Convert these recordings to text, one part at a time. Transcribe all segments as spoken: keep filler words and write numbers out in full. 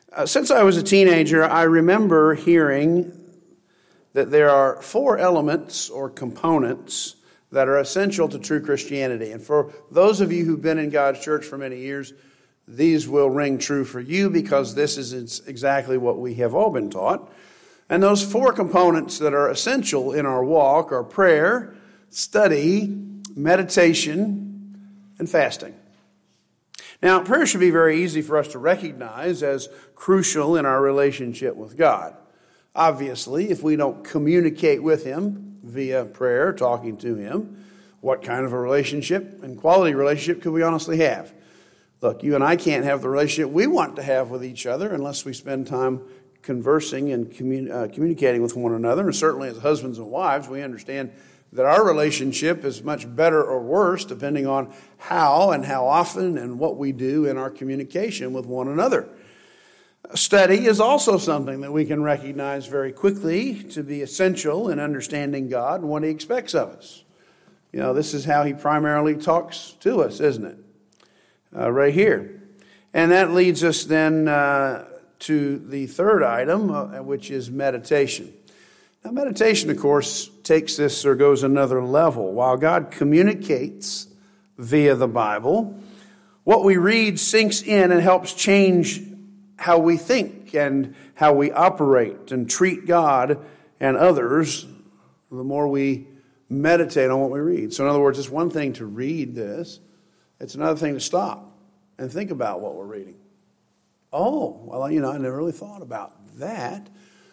Uh, since I was a teenager, I remember hearing that there are four elements or components that are essential to true Christianity. And for those of you who've been in God's church for many years, these will ring true for you because this is exactly what we have all been taught. And those four components that are essential in our walk are prayer, study, meditation, and fasting. Now, prayer should be very easy for us to recognize as crucial in our relationship with God. Obviously, if we don't communicate with Him via prayer, talking to Him, what kind of a relationship and quality relationship could we honestly have? Look, you and I can't have the relationship we want to have with each other unless we spend time conversing and commun- uh, communicating with one another. And certainly as husbands and wives, we understand that our relationship is much better or worse depending on how and how often and what we do in our communication with one another. Study is also something that we can recognize very quickly to be essential in understanding God and what He expects of us. You know, this is how He primarily talks to us, isn't it? Uh, right here. And that leads us then uh, to the third item, uh, which is meditation. Now, meditation, of course, takes this or goes another level. While God communicates via the Bible, what we read sinks in and helps change how we think and how we operate and treat God and others the more we meditate on what we read. So in other words, it's one thing to read this. It's another thing to stop and think about what we're reading. Oh, well, you know, I never really thought about that.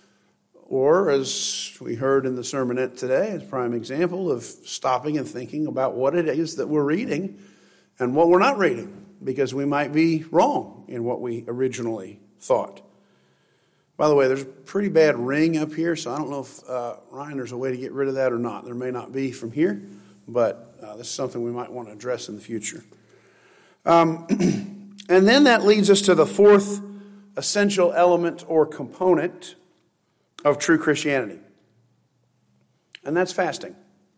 Or, as we heard in the sermonette today, as a prime example of stopping and thinking about what it is that we're reading and what we're not reading, because we might be wrong in what we originally thought. By the way, there's a pretty bad ring up here, so I don't know if, uh, Ryan, there's a way to get rid of that or not. There may not be from here, but uh, this is something we might want to address in the future. Um, and then that leads us to the fourth essential element or component of true Christianity, and that's fasting.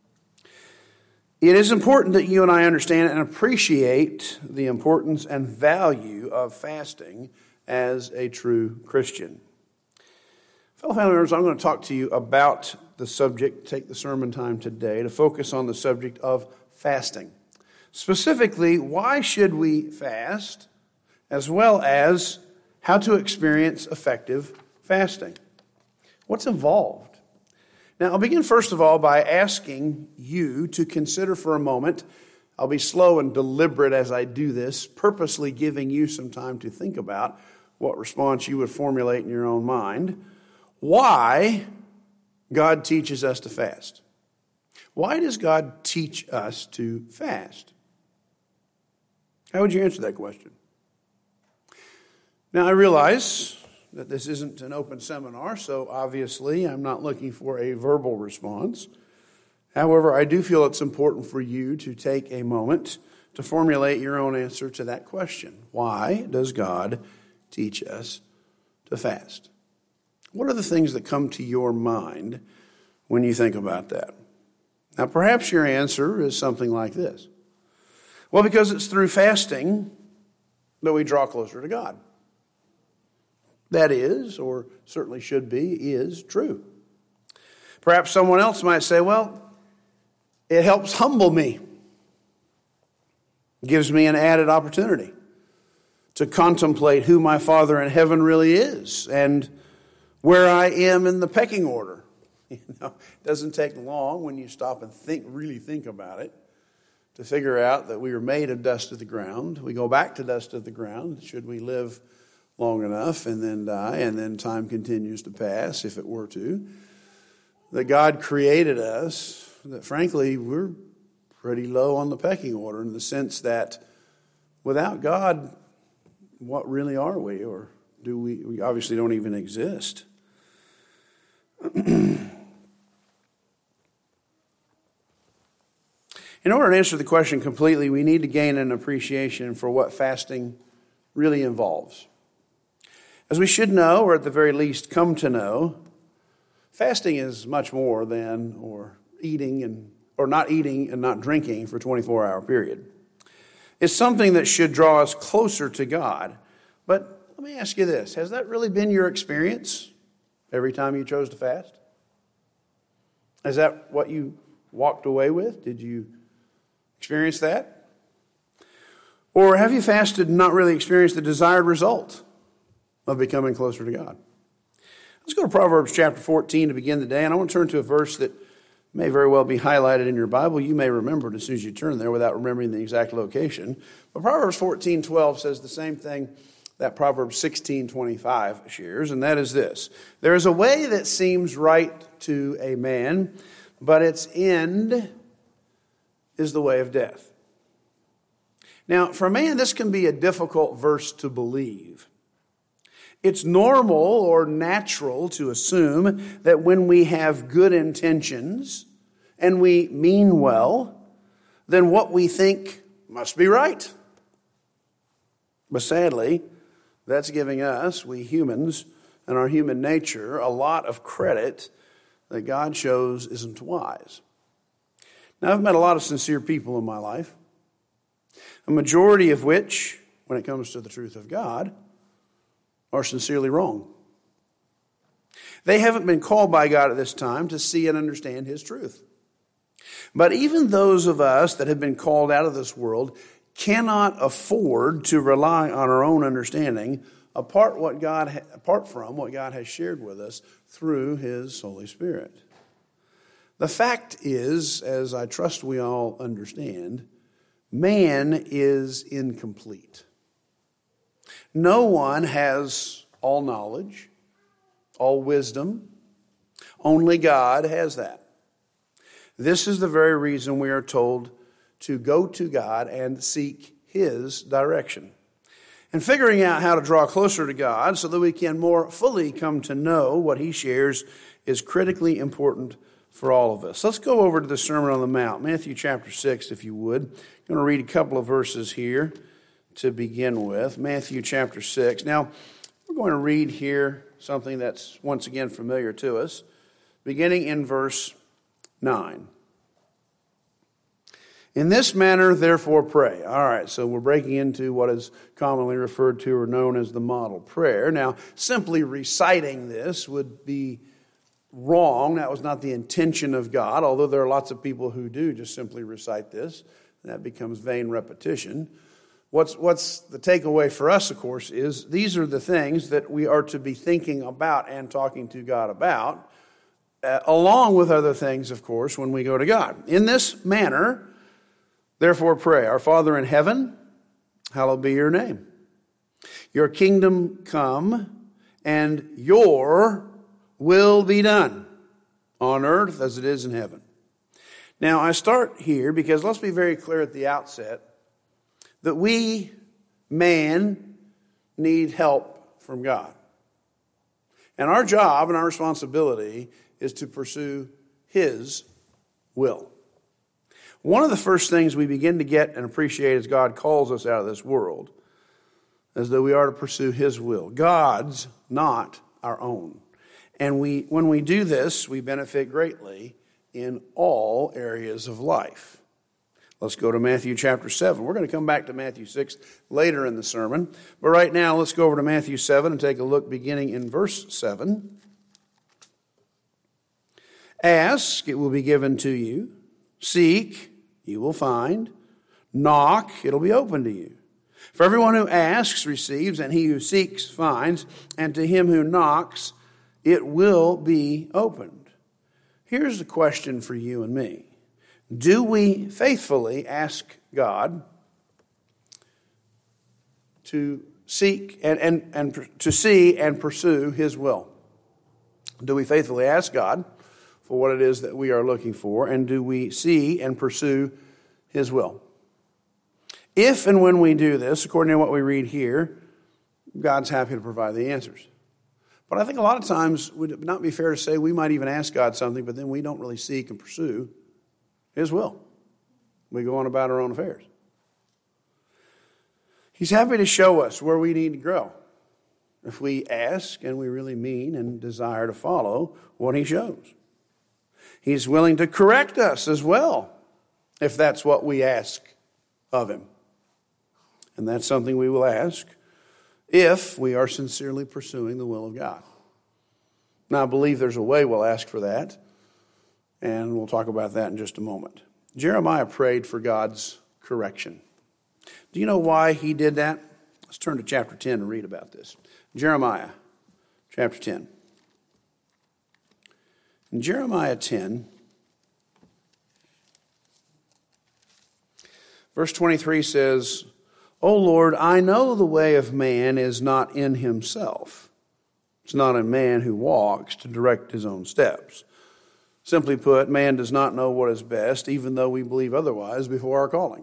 It is important that you and I understand and appreciate the importance and value of fasting as a true Christian. Fellow family members, I'm going to talk to you about the subject, take the sermon time today to focus on the subject of fasting. Specifically, why should we fast, as well as how to experience effective fasting. What's involved? Now, I'll begin first of all by asking you to consider for a moment. I'll be slow and deliberate as I do this, purposely giving you some time to think about what response you would formulate in your own mind. Why God teaches us to fast. Why does God teach us to fast? How would you answer that question? Now, I realize that this isn't an open seminar, so obviously I'm not looking for a verbal response. However, I do feel it's important for you to take a moment to formulate your own answer to that question. Why does God teach us to fast? What are the things that come to your mind when you think about that? Now, perhaps your answer is something like this. Well, because it's through fasting that we draw closer to God. That is, or certainly should be, is true. Perhaps someone else might say, well, it helps humble me. It gives me an added opportunity to contemplate who my Father in heaven really is and where I am in the pecking order. You know, it doesn't take long when you stop and think, really think about it, to figure out that we were made of dust of the ground. We go back to dust of the ground, should we live long enough and then die, and then time continues to pass, if it were to. That God created us, that frankly, we're pretty low on the pecking order in the sense that without God, what really are we? Or do we, we obviously don't even exist. In order to answer the question completely, we need to gain an appreciation for what fasting really involves. As we should know, or at the very least come to know, fasting is much more than or eating and or not eating and not drinking for a twenty-four hour period. It's something that should draw us closer to God. But let me ask you this. Has that really been your experience every time you chose to fast? Is that what you walked away with? Did you experience that? Or have you fasted and not really experienced the desired result of becoming closer to God? Let's go to Proverbs chapter fourteen to begin the day, and I want to turn to a verse that may very well be highlighted in your Bible. You may remember it as soon as you turn there without remembering the exact location. But Proverbs fourteen twelve says the same thing that Proverbs sixteen twenty-five shares, and that is this. There is a way that seems right to a man, but its end is the way of death. Now, for a man, this can be a difficult verse to believe. It's normal or natural to assume that when we have good intentions and we mean well, then what we think must be right. But sadly, that's giving us, we humans, and our human nature, a lot of credit that God shows isn't wise. Now, I've met a lot of sincere people in my life, a majority of which, when it comes to the truth of God, are sincerely wrong. They haven't been called by God at this time to see and understand His truth. But even those of us that have been called out of this world cannot afford to rely on our own understanding apart what God apart from what God has shared with us through His Holy Spirit. The fact is, as I trust we all understand, man is incomplete. No one has all knowledge, all wisdom. Only God has that. This is the very reason we are told to go to God and seek His direction. And figuring out how to draw closer to God so that we can more fully come to know what He shares is critically important for all of us. Let's go over to the Sermon on the Mount, Matthew chapter six, if you would. I'm going to read a couple of verses here to begin with. Matthew chapter six. Now, we're going to read here something that's once again familiar to us, beginning in verse nine. In this manner, therefore, pray. All right, so we're breaking into what is commonly referred to or known as the model prayer. Now, simply reciting this would be wrong. That was not the intention of God, although there are lots of people who do just simply recite this. That becomes vain repetition. What's, what's the takeaway for us, of course, is these are the things that we are to be thinking about and talking to God about, uh, along with other things, of course, when we go to God. In this manner, therefore pray, Our Father in heaven, hallowed be your name. Your kingdom come, and your will be done on earth as it is in heaven. Now, I start here because let's be very clear at the outset that we, man, need help from God. And our job and our responsibility is to pursue His will. One of the first things we begin to get and appreciate as God calls us out of this world is that we are to pursue His will. God's, not our own. And we, when we do this, we benefit greatly in all areas of life. Let's go to Matthew chapter seven. We're going to come back to Matthew six later in the sermon. But right now, let's go over to Matthew seven and take a look beginning in verse seven. Ask, it will be given to you. Seek, you will find. Knock, it'll be open to you. For everyone who asks receives, and he who seeks finds, and to him who knocks it will be opened. Here's the question for you and me. Do we faithfully ask God to seek and, and, and to see and pursue His will? Do we faithfully ask God for what it is that we are looking for, and do we see and pursue His will? If and when we do this, according to what we read here, God's happy to provide the answers. But I think a lot of times, would it not be fair to say we might even ask God something, but then we don't really seek and pursue His will. We go on about our own affairs. He's happy to show us where we need to grow if we ask and we really mean and desire to follow what He shows. He's willing to correct us as well if that's what we ask of Him. And that's something we will ask if we are sincerely pursuing the will of God. Now, I believe there's a way we'll ask for that, and we'll talk about that in just a moment. Jeremiah prayed for God's correction. Do you know why he did that? Let's turn to chapter ten and read about this. Jeremiah, chapter ten. In Jeremiah ten, verse twenty-three says, O Lord, I know the way of man is not in himself. It's not a man who walks to direct his own steps. Simply put, man does not know what is best, even though we believe otherwise before our calling.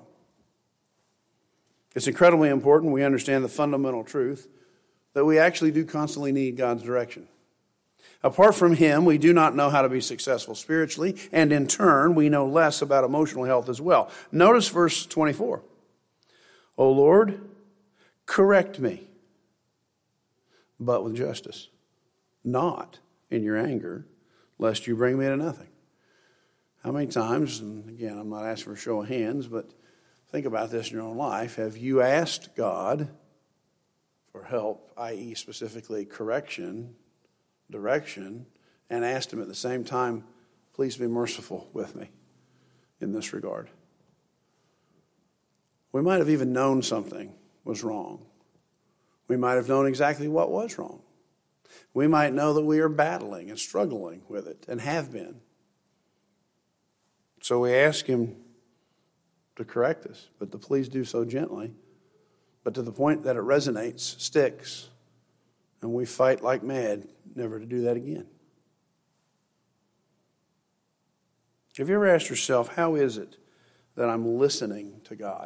It's incredibly important we understand the fundamental truth that we actually do constantly need God's direction. Apart from him, we do not know how to be successful spiritually, and in turn, we know less about emotional health as well. Notice verse twenty-four. O Lord, correct me, but with justice, not in your anger, lest you bring me to nothing. How many times, and again, I'm not asking for a show of hands, but think about this in your own life. Have you asked God for help, that is specifically correction, direction, and asked him at the same time, please be merciful with me in this regard? We might have even known something was wrong. We might have known exactly what was wrong. We might know that we are battling and struggling with it and have been. So we ask him to correct us, but to please do so gently, but to the point that it resonates, sticks, and we fight like mad never to do that again. Have you ever asked yourself, how is it that I'm listening to God?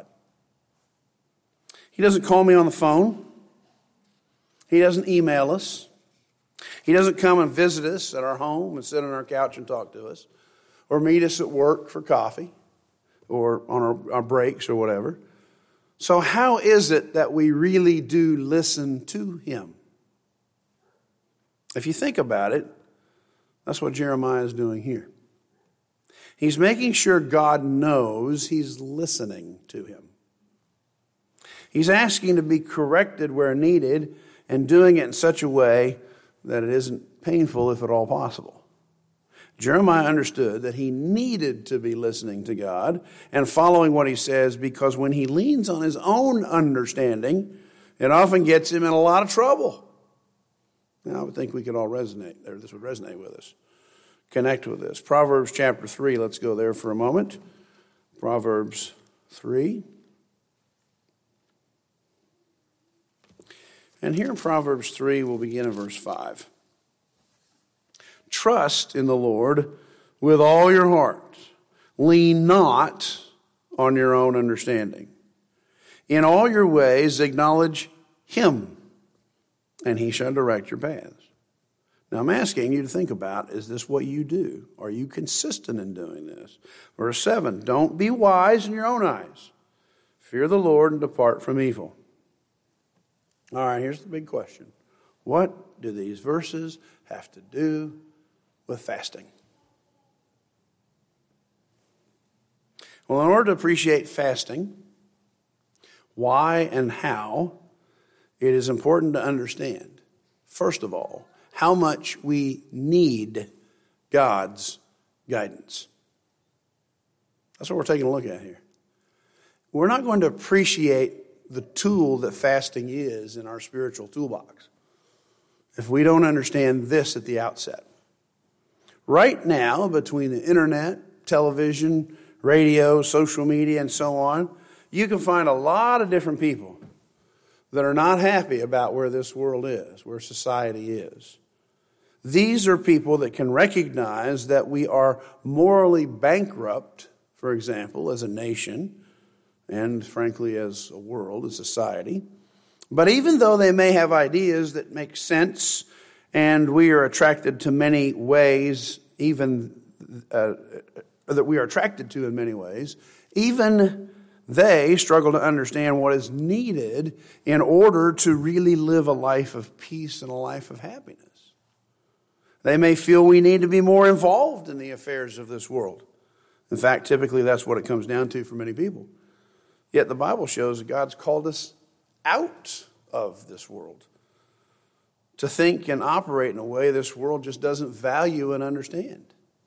He doesn't call me on the phone. He doesn't email us. He doesn't come and visit us at our home and sit on our couch and talk to us, or meet us at work for coffee, or on our, our breaks or whatever. So how is it that we really do listen to him? If you think about it, that's what Jeremiah is doing here. He's making sure God knows he's listening to him. He's asking to be corrected where needed and doing it in such a way that it isn't painful if at all possible. Jeremiah understood that he needed to be listening to God and following what he says, because when he leans on his own understanding, it often gets him in a lot of trouble. Now, I would think we could all resonate there. This would resonate with us. Connect with this. Proverbs chapter three, let's go there for a moment. Proverbs three. And here in Proverbs three, we'll begin in verse five. Trust in the Lord with all your heart. Lean not on your own understanding. In all your ways acknowledge him, and he shall direct your paths. Now I'm asking you to think about, is this what you do? Are you consistent in doing this? Verse seven, don't be wise in your own eyes. Fear the Lord and depart from evil. All right, here's the big question. What do these verses have to do with fasting? Well, in order to appreciate fasting, why and how, it is important to understand, first of all, how much we need God's guidance. That's what we're taking a look at here. We're not going to appreciate the tool that fasting is in our spiritual toolbox if we don't understand this at the outset. Right now, between the internet, television, radio, social media, and so on, you can find a lot of different people that are not happy about where this world is, where society is. These are people that can recognize that we are morally bankrupt, for example, as a nation, and frankly as a world, a society. But even though they may have ideas that make sense, and we are attracted to many ways, even uh, that we are attracted to in many ways, even they struggle to understand what is needed in order to really live a life of peace and a life of happiness. They may feel we need to be more involved in the affairs of this world. In fact, typically that's what it comes down to for many people. Yet the Bible shows that God's called us out of this world. To think and operate in a way this world just doesn't value and understand.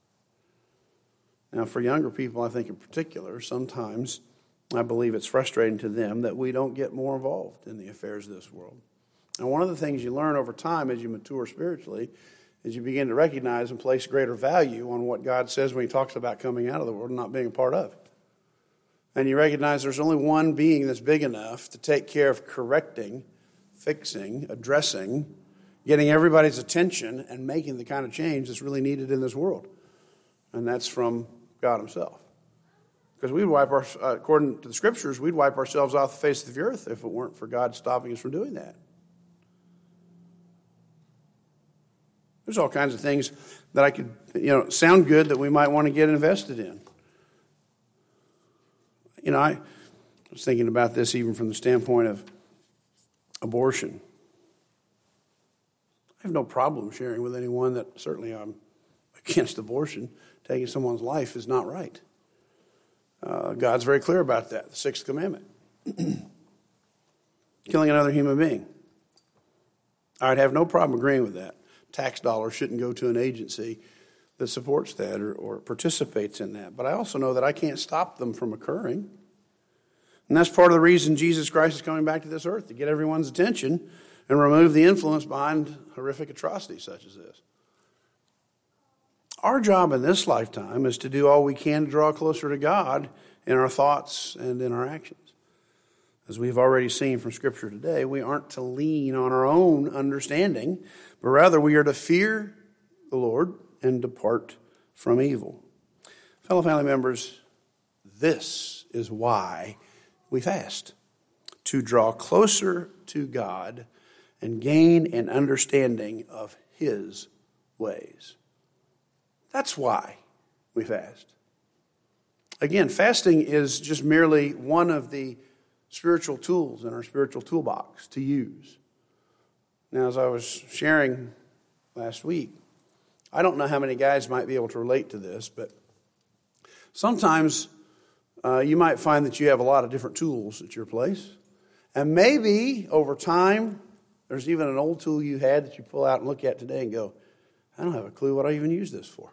Now, for younger people, I think in particular, sometimes I believe it's frustrating to them that we don't get more involved in the affairs of this world. And one of the things you learn over time as you mature spiritually is you begin to recognize and place greater value on what God says when he talks about coming out of the world and not being a part of it. And you recognize there's only one being that's big enough to take care of correcting, fixing, addressing, getting everybody's attention, and making the kind of change that's really needed in this world. And that's from God himself. Because we'd wipe our, uh, according to the scriptures, we'd wipe ourselves off the face of the earth if it weren't for God stopping us from doing that. There's all kinds of things that I could, you know, sound good that we might want to get invested in. You know, I was thinking about this even from the standpoint of abortion. I have no problem sharing with anyone that certainly I'm against abortion. Taking someone's life is not right. Uh, God's very clear about that, the sixth commandment. Killing another human being. I'd have no problem agreeing with that. Tax dollars shouldn't go to an agency that supports that or, or participates in that. But I also know that I can't stop them from occurring. And that's part of the reason Jesus Christ is coming back to this earth, to get everyone's attention and remove the influence behind horrific atrocities such as this. Our job in this lifetime is to do all we can to draw closer to God in our thoughts and in our actions. As we've already seen from Scripture today, we aren't to lean on our own understanding, but rather we are to fear the Lord and depart from evil. Fellow family members, this is why we fast, to draw closer to God and gain an understanding of his ways. That's why we fast. Again, fasting is just merely one of the spiritual tools in our spiritual toolbox to use. Now, as I was sharing last week, I don't know how many guys might be able to relate to this, but sometimes uh, you might find that you have a lot of different tools at your place. And maybe over time, there's even an old tool you had that you pull out and look at today and go, I don't have a clue what I even use this for.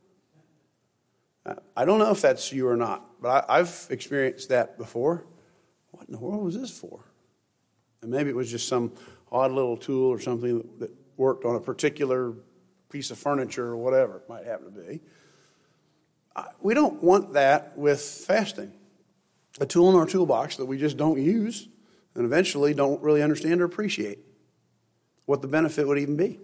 I don't know if that's you or not, but I, I've experienced that before. What in the world was this for? And maybe it was just some odd little tool or something that, that worked on a particular piece of furniture or whatever it might happen to be. I, we don't want that with fasting. A tool in our toolbox that we just don't use and eventually don't really understand or appreciate what the benefit would even be.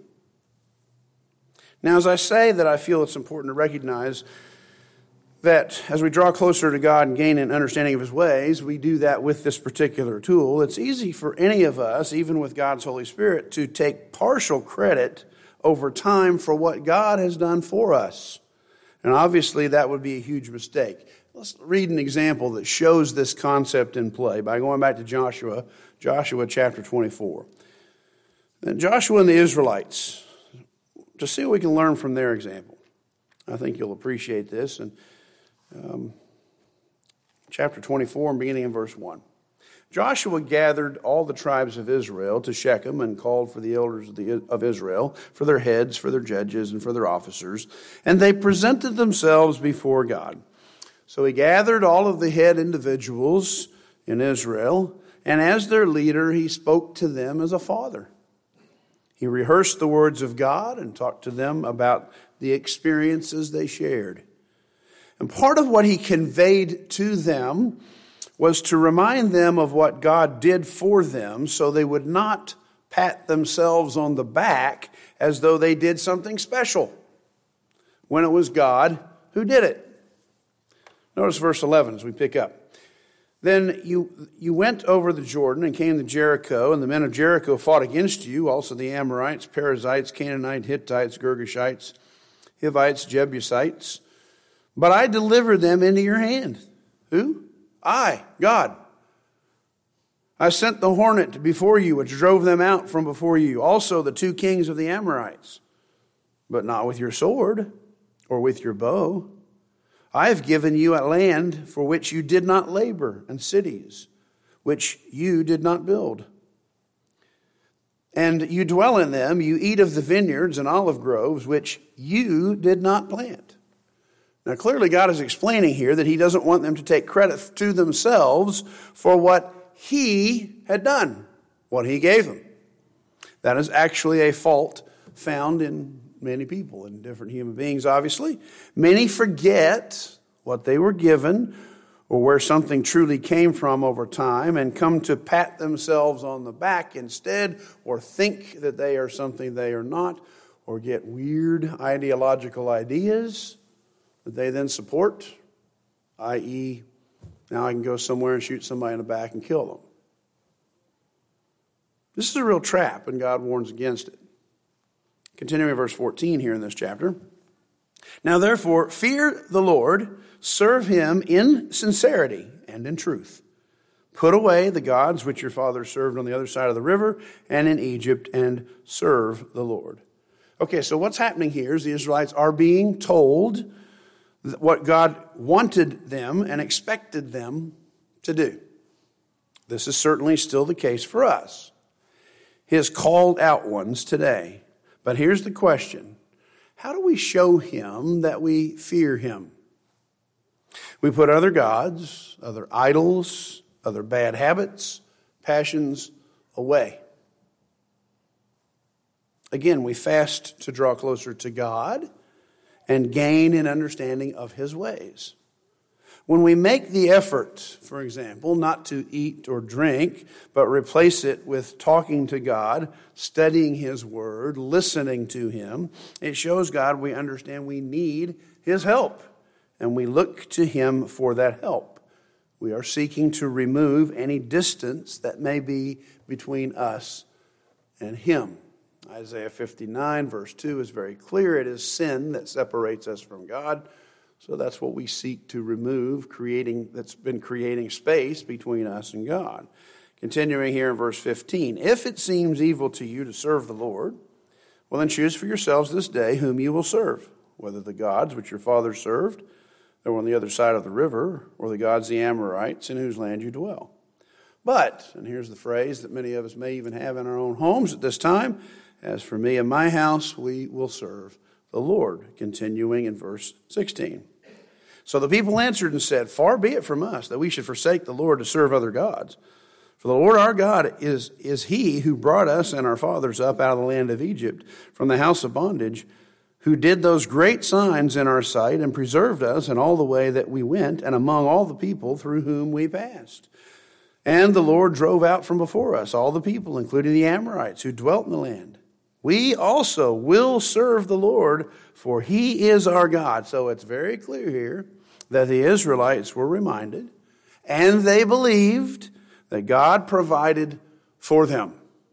Now, as I say that I feel it's important to recognize that as we draw closer to God and gain an understanding of his ways, we do that with this particular tool. It's easy for any of us, even with God's Holy Spirit, to take partial credit over time for what God has done for us. And obviously that would be a huge mistake. Let's read an example that shows this concept in play by going back to Joshua, Joshua chapter twenty-four. And Joshua and the Israelites, to see what we can learn from their example. I think you'll appreciate this. And Um, chapter twenty-four, and beginning in verse one. Joshua gathered all the tribes of Israel to Shechem and called for the elders of, the, of Israel, for their heads, for their judges, and for their officers, and they presented themselves before God. So he gathered all of the head individuals in Israel, and as their leader, he spoke to them as a father. He rehearsed the words of God and talked to them about the experiences they shared. And part of what he conveyed to them was to remind them of what God did for them so they would not pat themselves on the back as though they did something special when it was God who did it. Notice verse eleven as we pick up. Then you, you went over the Jordan and came to Jericho, and the men of Jericho fought against you, also the Amorites, Perizzites, Canaanites, Hittites, Girgashites, Hivites, Jebusites. But I delivered them into your hand. Who? I, God. I sent the hornet before you, which drove them out from before you. Also the two kings of the Amorites. But not with your sword or with your bow. I have given you a land for which you did not labor, and cities which you did not build. and you dwell in them. You eat of the vineyards and olive groves, which you did not plant. Now, clearly God is explaining here that he doesn't want them to take credit to themselves for what he had done, what he gave them. That is actually a fault found in many people, in different human beings, obviously. Many forget what they were given or where something truly came from over time and come to pat themselves on the back instead, or think that they are something they are not, or get weird ideological ideas that they then support, that is, now I can go somewhere and shoot somebody in the back and kill them. This is a real trap, and God warns against it. Continuing in verse fourteen here in this chapter. Now therefore, fear the Lord, serve him in sincerity and in truth. Put away the gods which your fathers served on the other side of the river and in Egypt, and serve the Lord. Okay, so what's happening here is the Israelites are being told what God wanted them and expected them to do. This is certainly still the case for us, his called out ones today. But here's the question. How do we show him that we fear him? We put other gods, other idols, other bad habits, passions away. Again, we fast to draw closer to God and gain an understanding of his ways. When we make the effort, for example, not to eat or drink, but replace it with talking to God, studying his word, listening to him, it shows God we understand we need his help, and we look to him for that help. We are seeking to remove any distance that may be between us and him. Isaiah fifty-nine, verse two is very clear. It is sin that separates us from God. So that's what we seek to remove, creating that's been creating space between us and God. Continuing here in verse fifteen, if it seems evil to you to serve the Lord, well then choose for yourselves this day whom you will serve, whether the gods which your fathers served, that were on the other side of the river, or the gods the Amorites in whose land you dwell. But, and here's the phrase that many of us may even have in our own homes at this time, as for me and my house, we will serve the Lord. Continuing in verse sixteen. So the people answered and said, far be it from us that we should forsake the Lord to serve other gods. For the Lord our God is, is he who brought us and our fathers up out of the land of Egypt from the house of bondage, who did those great signs in our sight and preserved us in all the way that we went and among all the people through whom we passed. And the Lord drove out from before us all the people, including the Amorites who dwelt in the land. We also will serve the Lord, for he is our God. So it's very clear here that the Israelites were reminded, and they believed that God provided for them.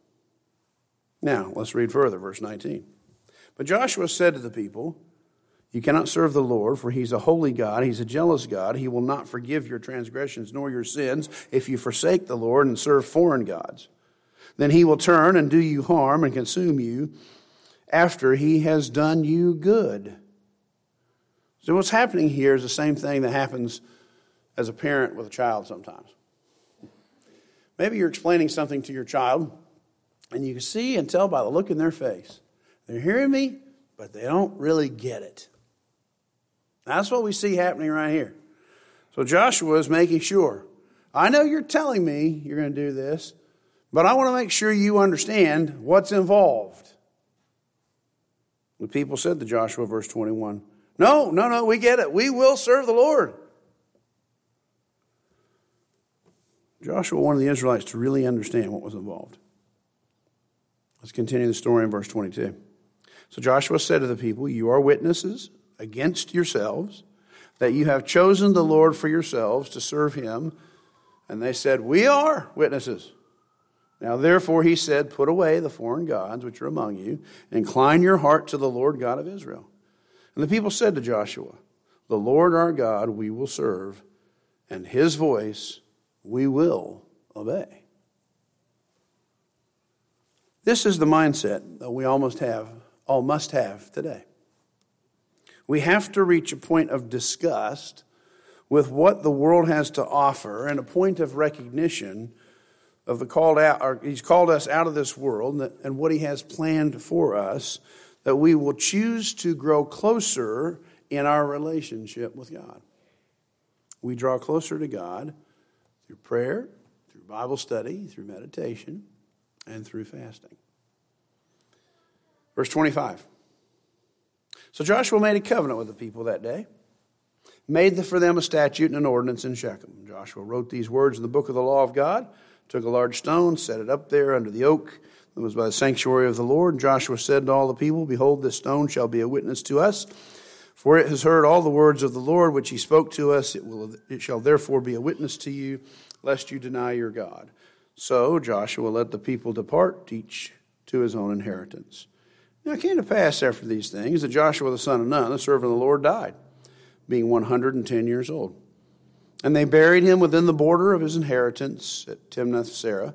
Now, let's read further, verse nineteen. But Joshua said to the people, you cannot serve the Lord, for he's a holy God. He's a jealous God. He will not forgive your transgressions nor your sins if you forsake the Lord and serve foreign gods. Then he will turn and do you harm and consume you after he has done you good. So what's happening here is the same thing that happens as a parent with a child sometimes. Maybe you're explaining something to your child, and you can see and tell by the look in their face. They're hearing me, but they don't really get it. That's what we see happening right here. So Joshua is making sure, I know you're telling me you're going to do this, but I want to make sure you understand what's involved. The people said to Joshua, verse twenty-one, no, no, no, we get it. We will serve the Lord. Joshua wanted the Israelites to really understand what was involved. Let's continue the story in verse twenty-two. So Joshua said to the people, you are witnesses against yourselves that you have chosen the Lord for yourselves to serve him. And they said, we are witnesses. Now therefore he said, put away the foreign gods which are among you, and incline your heart to the Lord God of Israel. And the people said to Joshua, the Lord our God we will serve, and his voice we will obey. This is the mindset that we almost have, all must have today. We have to reach a point of disgust with what the world has to offer and a point of recognition of the called out, or he's called us out of this world and what he has planned for us, that we will choose to grow closer in our relationship with God. We draw closer to God through prayer, through Bible study, through meditation, and through fasting. Verse twenty-five. So Joshua made a covenant with the people that day, made for them a statute and an ordinance in Shechem. Joshua wrote these words in the book of the law of God, took a large stone, set it up there under the oak that was by the sanctuary of the Lord. Joshua said to all the people, behold, this stone shall be a witness to us, for it has heard all the words of the Lord which he spoke to us. It will, it shall therefore be a witness to you, lest you deny your God. So Joshua let the people depart, each to his own inheritance. Now it came to pass after these things that Joshua the son of Nun, the servant of the Lord, died, being one hundred ten years old. And they buried him within the border of his inheritance at Timnath-Serah,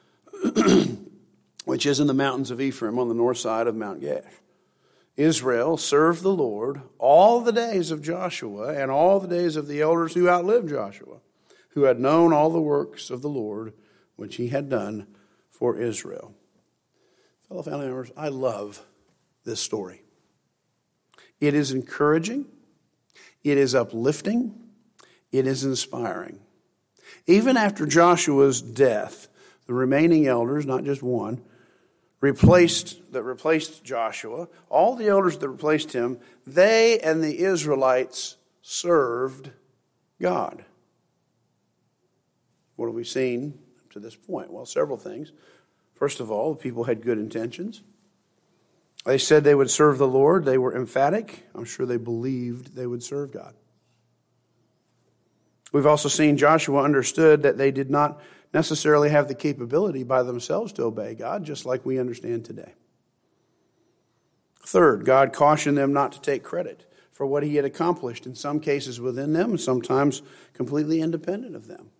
which is in the mountains of Ephraim on the north side of Mount Gash. Israel served the Lord all the days of Joshua and all the days of the elders who outlived Joshua, who had known all the works of the Lord which he had done for Israel. Fellow family members, I love this story. It is encouraging. It is uplifting. It is inspiring. Even after Joshua's death, the remaining elders, not just one, replaced that replaced Joshua, all the elders that replaced him, they and the Israelites served God. What have we seen up to this point? Well, several things. First of all, the people had good intentions. They said they would serve the Lord. They were emphatic. I'm sure they believed they would serve God. We've also seen Joshua understood that they did not necessarily have the capability by themselves to obey God, just like we understand today. Third, God cautioned them not to take credit for what he had accomplished, in some cases within them, and sometimes completely independent of them.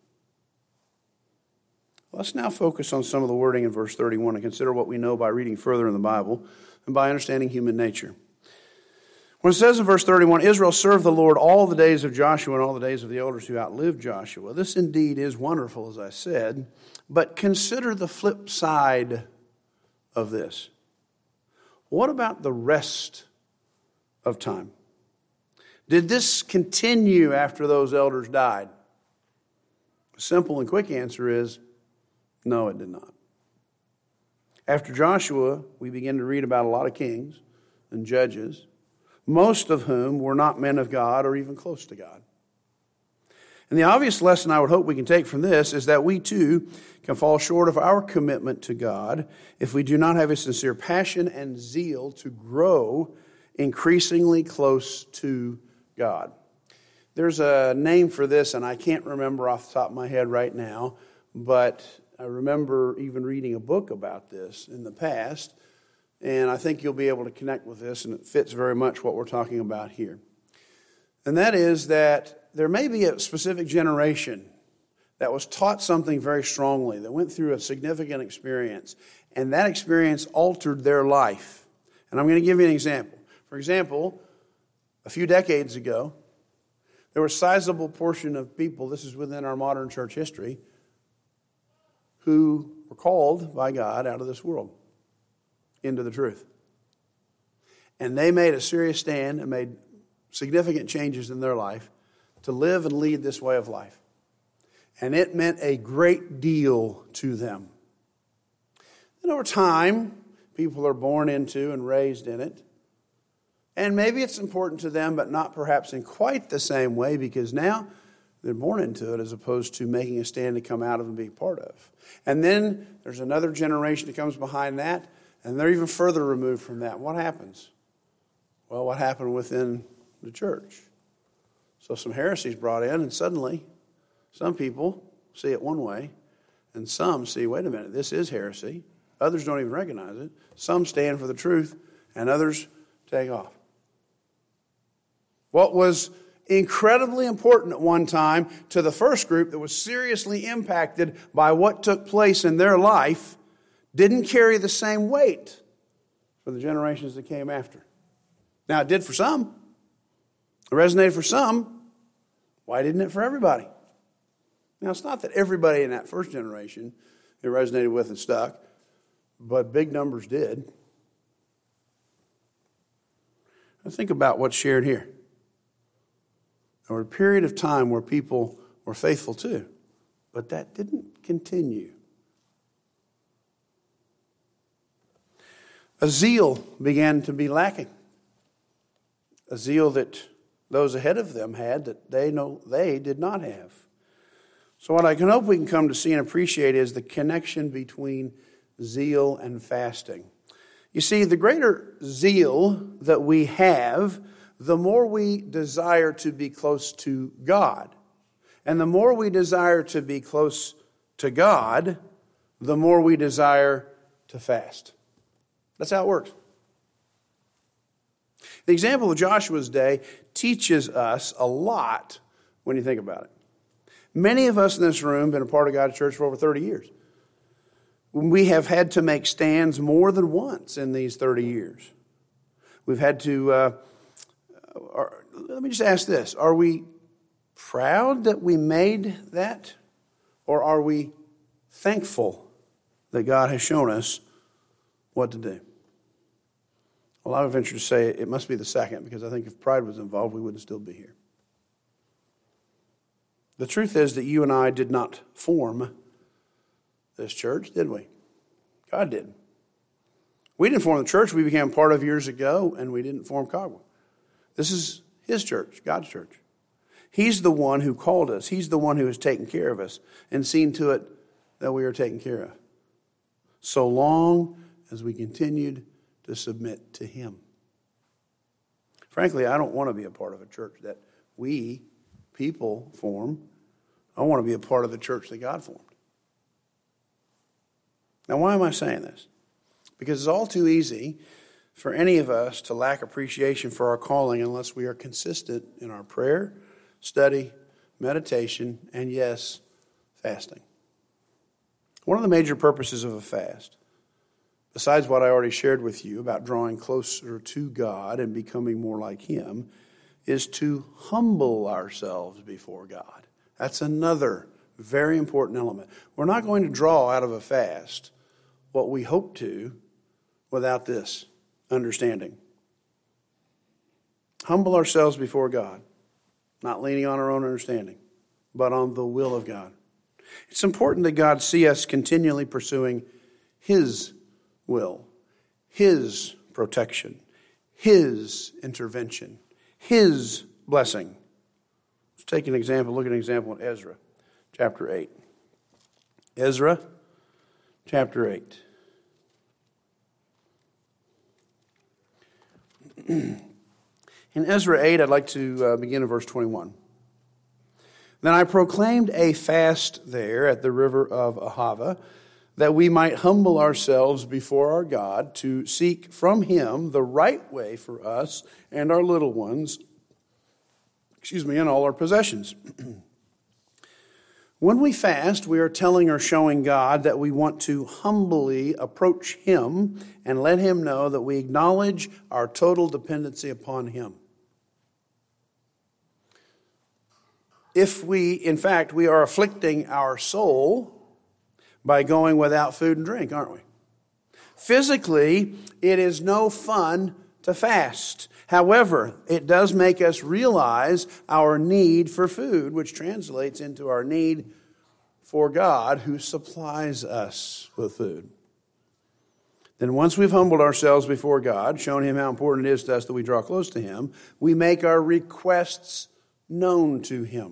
Let's now focus on some of the wording in verse thirty-one and consider what we know by reading further in the Bible and by understanding human nature. When it says in verse thirty-one, Israel served the Lord all the days of Joshua and all the days of the elders who outlived Joshua. This indeed is wonderful, as I said, but consider the flip side of this. What about the rest of time? Did this continue after those elders died? A simple and quick answer is no, it did not. After Joshua, we begin to read about a lot of kings and judges, most of whom were not men of God or even close to God. And the obvious lesson I would hope we can take from this is that we too can fall short of our commitment to God if we do not have a sincere passion and zeal to grow increasingly close to God. There's a name for this, and I can't remember off the top of my head right now, but I remember even reading a book about this in the past, and I think you'll be able to connect with this, and it fits very much what we're talking about here. And that is that there may be a specific generation that was taught something very strongly, that went through a significant experience, and that experience altered their life. And I'm going to give you an example. For example, a few decades ago, there was a sizable portion of people, this is within our modern church history, who were called by God out of this world into the truth. And they made a serious stand and made significant changes in their life to live and lead this way of life. And it meant a great deal to them. And over time, people are born into and raised in it. And maybe it's important to them, but not perhaps in quite the same way, because now they're born into it as opposed to making a stand to come out of and be part of. And then there's another generation that comes behind that, and they're even further removed from that. What happens? Well, what happened within the church? So some heresies brought in, and suddenly some people see it one way, and some see, wait a minute, this is heresy. Others don't even recognize it. Some stand for the truth, and others take off. What was incredibly important at one time to the first group that was seriously impacted by what took place in their life didn't carry the same weight for the generations that came after. Now, it did for some. It resonated for some. Why didn't it for everybody? Now, it's not that everybody in that first generation it resonated with and stuck, but big numbers did. Now think about what's shared here. There was a period of time where people were faithful too, but that didn't continue. A zeal began to be lacking. A zeal that those ahead of them had that they know they did not have. So what I can hope we can come to see and appreciate is the connection between zeal and fasting. You see, the greater zeal that we have, the more we desire to be close to God. And the more we desire to be close to God, the more we desire to fast. That's how it works. The example of Joshua's day teaches us a lot when you think about it. Many of us in this room have been a part of God's church for over thirty years. We have had to make stands more than once in these thirty years. We've had to, uh, are, let me just ask this. Are we proud that we made that? Or are we thankful that God has shown us what to do? Well, I would venture to say it must be the second, because I think if pride was involved, we wouldn't still be here. The truth is that you and I did not form this church, did we? God did. We didn't form the church we became part of years ago, and we didn't form Cogwell. This is His church, God's church. He's the one who called us. He's the one who has taken care of us and seen to it that we are taken care of, so long as we continued to submit to Him. Frankly, I don't want to be a part of a church that we, people, form. I want to be a part of the church that God formed. Now, why am I saying this? Because it's all too easy for any of us to lack appreciation for our calling unless we are consistent in our prayer, study, meditation, and yes, fasting. One of the major purposes of a fast, besides what I already shared with you about drawing closer to God and becoming more like Him, is to humble ourselves before God. That's another very important element. We're not going to draw out of a fast what we hope to without this understanding. Humble ourselves before God, not leaning on our own understanding, but on the will of God. It's important that God see us continually pursuing His will, His protection, His intervention, His blessing. Let's take an example. Look at an example in Ezra, chapter eight. Ezra, chapter eight. In Ezra eight, I'd like to uh, begin in verse twenty-one. Then I proclaimed a fast there at the river of Ahava, that we might humble ourselves before our God to seek from Him the right way for us and our little ones, excuse me, and all our possessions. When we fast, we are telling or showing God that we want to humbly approach Him and let Him know that we acknowledge our total dependency upon Him. If we, in fact, we are afflicting our soul by going without food and drink, aren't we? Physically, it is no fun to fast. However, it does make us realize our need for food, which translates into our need for God who supplies us with food. Then once we've humbled ourselves before God, shown Him how important it is to us that we draw close to Him, we make our requests known to Him.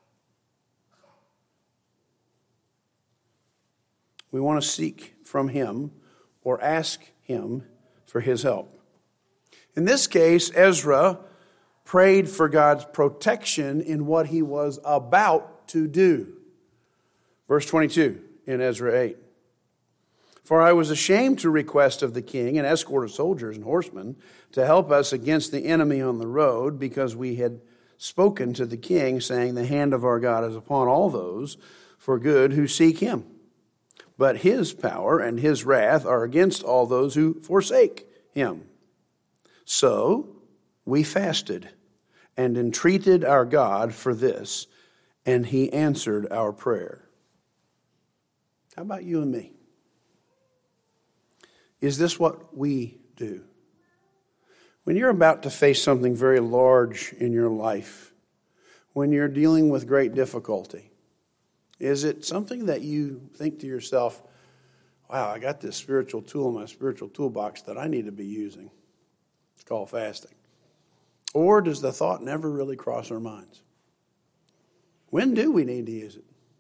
We want to seek from Him or ask Him for His help. In this case, Ezra prayed for God's protection in what he was about to do. Verse twenty-two in Ezra eight. For I was ashamed to request of the king an escort of soldiers and horsemen to help us against the enemy on the road, because we had spoken to the king, saying, the hand of our God is upon all those for good who seek Him. But His power and His wrath are against all those who forsake Him. So we fasted and entreated our God for this, and He answered our prayer. How about you and me? Is this what we do? When you're about to face something very large in your life, when you're dealing with great difficulty, is it something that you think to yourself, wow, I got this spiritual tool in my spiritual toolbox that I need to be using? It's called fasting. Or does the thought never really cross our minds? When do we need to use it?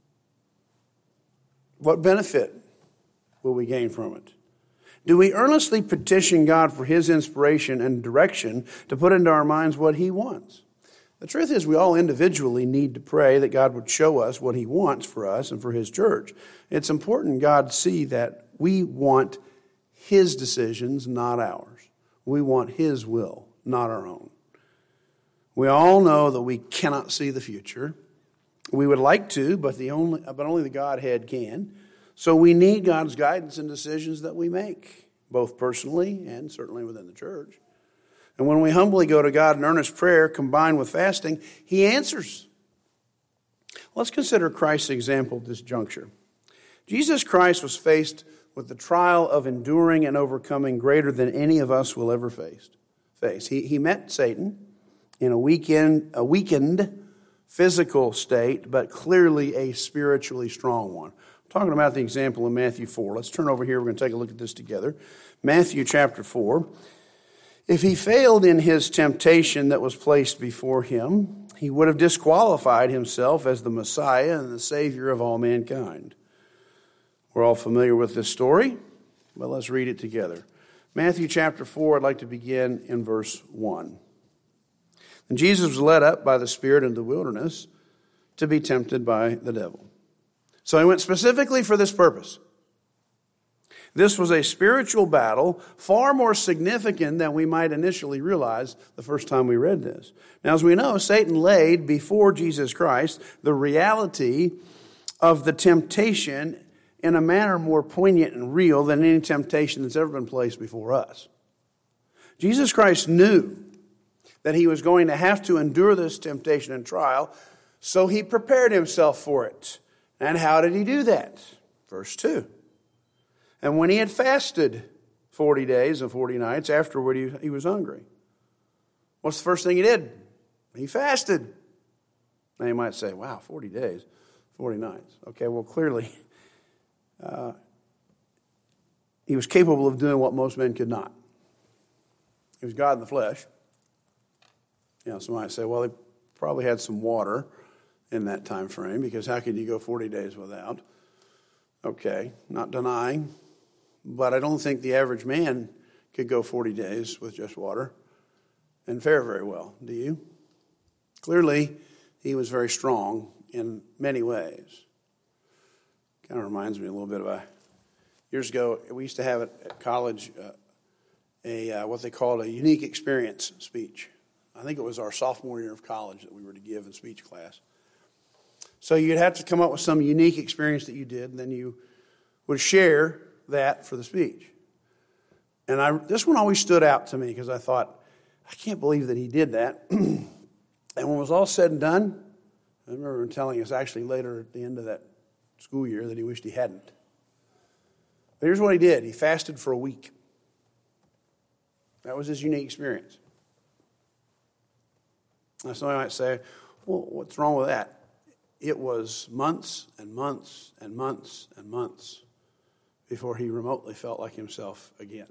What benefit will we gain from it? Do we earnestly petition God for His inspiration and direction to put into our minds what He wants? The truth is, we all individually need to pray that God would show us what He wants for us and for His church. It's important God see that we want His decisions, not ours. We want His will, not our own. We all know that we cannot see the future. We would like to, but the only but only the Godhead can. So we need God's guidance in decisions that we make, both personally and certainly within the church. And when we humbly go to God in earnest prayer combined with fasting, He answers. Let's consider Christ's example at this juncture. Jesus Christ was faced with the trial of enduring and overcoming greater than any of us will ever face. Face. He, he met Satan in a weekend, a weakened physical state, but clearly a spiritually strong one. I'm talking about the example in Matthew four. Let's turn over here. We're going to take a look at this together. Matthew chapter four. If he failed in his temptation that was placed before him, he would have disqualified himself as the Messiah and the Savior of all mankind. We're all familiar with this story, but let's read it together. Matthew chapter four, I'd like to begin in verse one. And Jesus was led up by the Spirit into the wilderness to be tempted by the devil. So he went specifically for this purpose. This was a spiritual battle far more significant than we might initially realize the first time we read this. Now, as we know, Satan laid before Jesus Christ the reality of the temptation in a manner more poignant and real than any temptation that's ever been placed before us. Jesus Christ knew that he was going to have to endure this temptation and trial, so he prepared himself for it. And how did he do that? Verse two. And when he had fasted forty days and forty nights, afterward he, he was hungry. What's the first thing he did? He fasted. Now you might say, wow, forty days, forty nights. Okay, well clearly uh, he was capable of doing what most men could not. He was God in the flesh. You know, some might say, well, he probably had some water in that time frame, because how could you go forty days without? Okay, not denying, but I don't think the average man could go forty days with just water and fare very well. Do you? Clearly, he was very strong in many ways. Kind of reminds me a little bit of a, years ago, we used to have it at college, uh, a uh, what they called a unique experience speech. I think it was our sophomore year of college that we were to give in speech class. So you'd have to come up with some unique experience that you did, and then you would share that for the speech. And I, this one always stood out to me because I thought, I can't believe that he did that. And when it was all said and done, I remember him telling us actually later at the end of that school year that he wished he hadn't. But here's what he did. He fasted for a week. That was his unique experience. Now somebody might say, well, what's wrong with that? It was months and months and months and months before he remotely felt like himself again.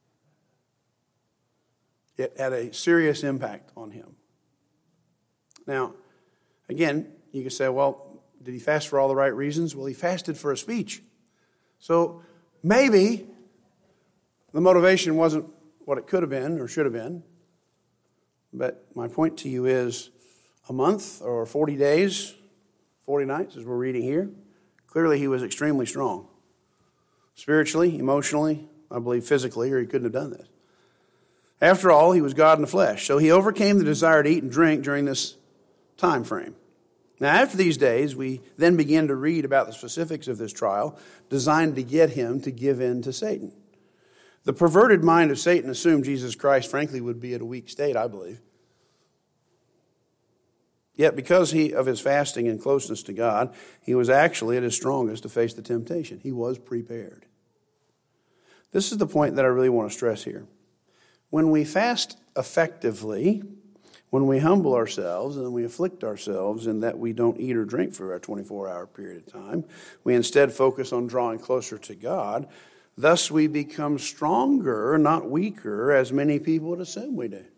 It had a serious impact on him. Now, again, you can say, well, did he fast for all the right reasons? Well, he fasted for a speech. So maybe the motivation wasn't what it could have been or should have been. But my point to you is a month or forty days, forty nights, as we're reading here, clearly he was extremely strong. Spiritually, emotionally, I believe physically, or he couldn't have done this. After all, he was God in the flesh. So he overcame the desire to eat and drink during this time frame. Now, after these days, we then begin to read about the specifics of this trial designed to get him to give in to Satan. The perverted mind of Satan assumed Jesus Christ, frankly, would be at a weak state, I believe. Yet because he, of his fasting and closeness to God, he was actually at his strongest to face the temptation. He was prepared. This is the point that I really want to stress here. When we fast effectively, when we humble ourselves and we afflict ourselves in that we don't eat or drink for a twenty-four hour period of time, we instead focus on drawing closer to God. Thus we become stronger, not weaker, as many people would assume we do.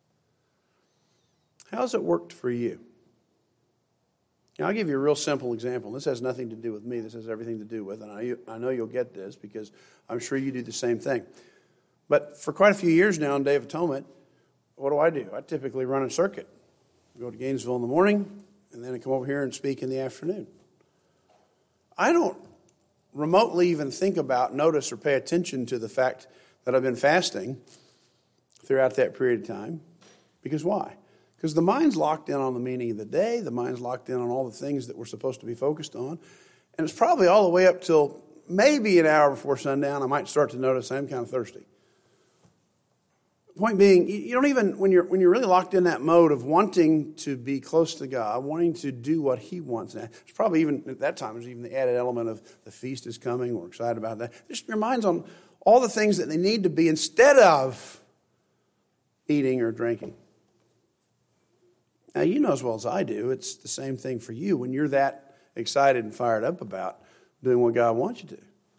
How's it worked for you? Now, I'll give you a real simple example. This has nothing to do with me. This has everything to do with, and I, I know you'll get this because I'm sure you do the same thing. But for quite a few years now on Day of Atonement, what do I do? I typically run a circuit. I go to Gainesville in the morning, and then I come over here and speak in the afternoon. I don't remotely even think about, notice, or pay attention to the fact that I've been fasting throughout that period of time. Because why? Because the mind's locked in on the meaning of the day. The mind's locked in on all the things that we're supposed to be focused on. And it's probably all the way up till maybe an hour before sundown, I might start to notice I'm kind of thirsty. Point being, you don't even, when you're when you're really locked in that mode of wanting to be close to God, wanting to do what He wants. There's probably even, at that time, there's even the added element of the feast is coming. We're excited about that. Just your mind's on all the things that they need to be instead of eating or drinking. Now, you know as well as I do, it's the same thing for you when you're that excited and fired up about doing what God wants you to.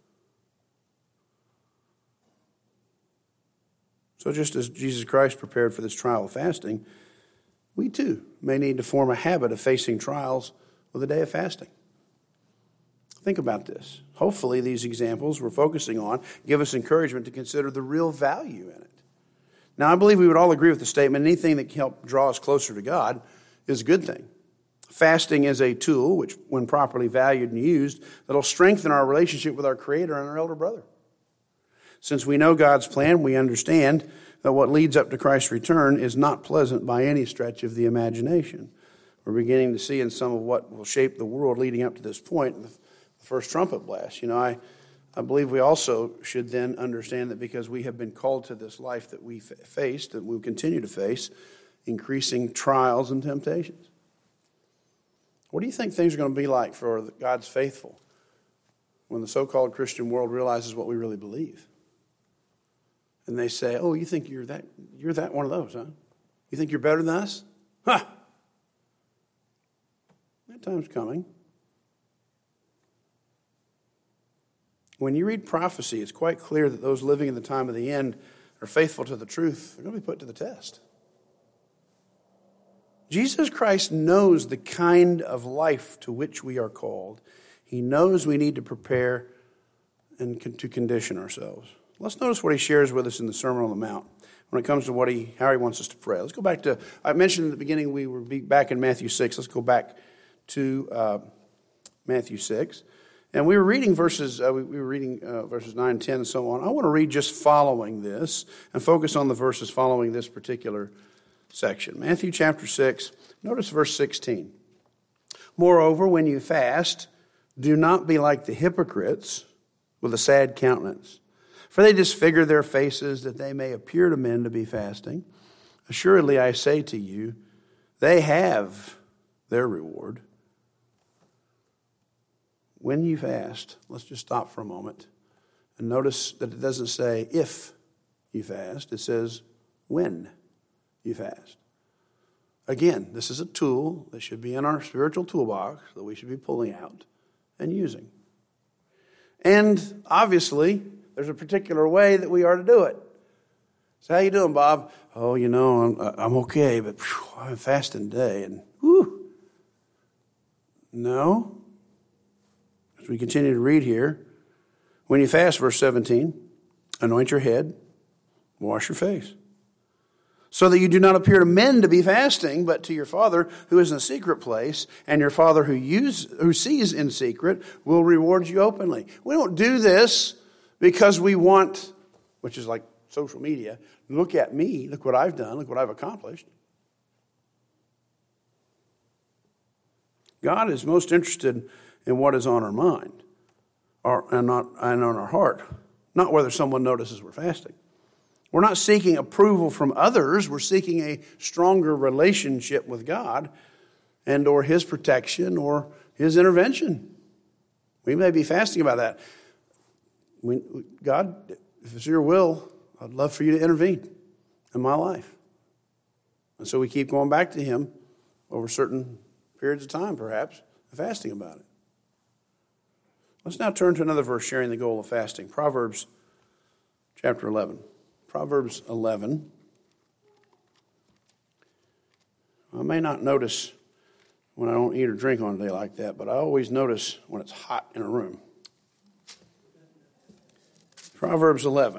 So just as Jesus Christ prepared for this trial of fasting, we too may need to form a habit of facing trials with a day of fasting. Think about this. Hopefully these examples we're focusing on give us encouragement to consider the real value in it. Now, I believe we would all agree with the statement, anything that can help draw us closer to God is a good thing. Fasting is a tool, which when properly valued and used, that'll strengthen our relationship with our Creator and our elder brother. Since we know God's plan, we understand that what leads up to Christ's return is not pleasant by any stretch of the imagination. We're beginning to see in some of what will shape the world leading up to this point, the first trumpet blast. You know, I, I believe we also should then understand that because we have been called to this life that we faced, that we'll continue to face, increasing trials and temptations. What do you think things are going to be like for God's faithful when the so-called Christian world realizes what we really believe? And they say, oh, you think you're that you're that one of those, huh? You think you're better than us? Ha! That time's coming. When you read prophecy, it's quite clear that those living in the time of the end are faithful to the truth. They're going to be put to the test. Jesus Christ knows the kind of life to which we are called. He knows we need to prepare and to condition ourselves. Let's notice what he shares with us in the Sermon on the Mount when it comes to what he, how he wants us to pray. Let's go back to, I mentioned at the beginning we were back in Matthew six. Let's go back to uh, Matthew six. And we were reading verses, uh, we, we were reading uh, verses nine, ten, and so on. I want to read just following this and focus on the verses following this particular section. Matthew chapter six, notice verse sixteen. Moreover, when you fast, do not be like the hypocrites with a sad countenance, for they disfigure their faces that they may appear to men to be fasting. Assuredly, I say to you, they have their reward. When you fast, let's just stop for a moment and notice that it doesn't say if you fast, it says when you fast. Again, this is a tool that should be in our spiritual toolbox that we should be pulling out and using. And obviously, there's a particular way that we are to do it. So how you doing, Bob? Oh, you know, I'm, I'm okay, but whew, I'm fasting today. And whew. No. As we continue to read here, when you fast, verse seventeen, anoint your head, wash your face, so that you do not appear to men to be fasting, but to your Father who is in a secret place, and your Father who, use, who sees in secret will reward you openly. We don't do this because we want, which is like social media, look at me, look what I've done, look what I've accomplished. God is most interested in what is on our mind or, and, not, and on our heart, not whether someone notices we're fasting. We're not seeking approval from others. We're seeking a stronger relationship with God. and or His protection or His intervention. We may be fasting about that. We, God, if it's your will, I'd love for you to intervene in my life. And so we keep going back to Him over certain periods of time, perhaps, and fasting about it. Let's now turn to another verse sharing the goal of fasting. Proverbs chapter eleven. Proverbs eleven. I may not notice when I don't eat or drink on a day like that, but I always notice when it's hot in a room. Proverbs eleven.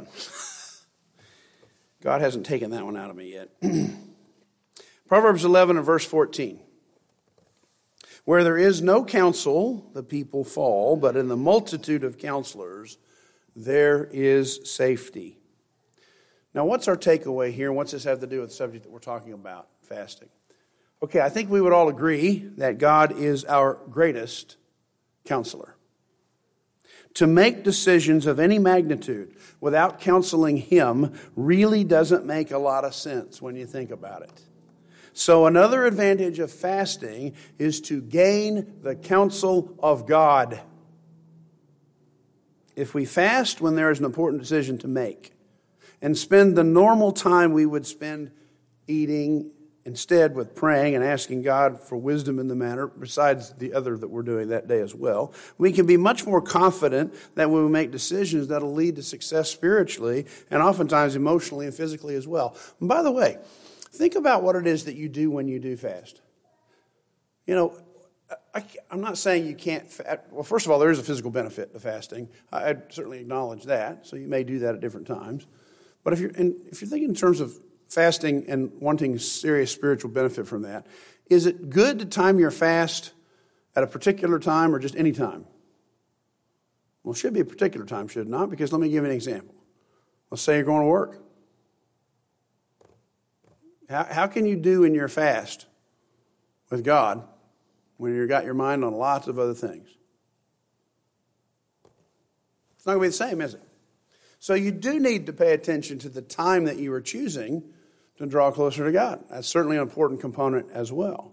God hasn't taken that one out of me yet. Proverbs eleven and verse fourteen. Where there is no counsel, the people fall, but in the multitude of counselors, there is safety. Now, what's our takeaway here, and what's this have to do with the subject that we're talking about, fasting? Okay, I think we would all agree that God is our greatest counselor. To make decisions of any magnitude without counseling Him really doesn't make a lot of sense when you think about it. So another advantage of fasting is to gain the counsel of God. If we fast when there is an important decision to make and spend the normal time we would spend eating instead with praying and asking God for wisdom in the matter, besides the other that we're doing that day as well, we can be much more confident that when we make decisions that'll lead to success spiritually and oftentimes emotionally and physically as well. And by the way, think about what it is that you do when you do fast. You know, I, I'm not saying you can't fast. Well, first of all, there is a physical benefit to fasting. I, I certainly acknowledge that. So you may do that at different times. But if you're in, if you're thinking in terms of fasting and wanting serious spiritual benefit from that, is it good to time your fast at a particular time or just any time? Well, it should be a particular time, should it not? Because let me give you an example. Let's say you're going to work. How, how can you do in your fast with God when you've got your mind on lots of other things? It's not going to be the same, is it? So you do need to pay attention to the time that you are choosing to draw closer to God. That's certainly an important component as well.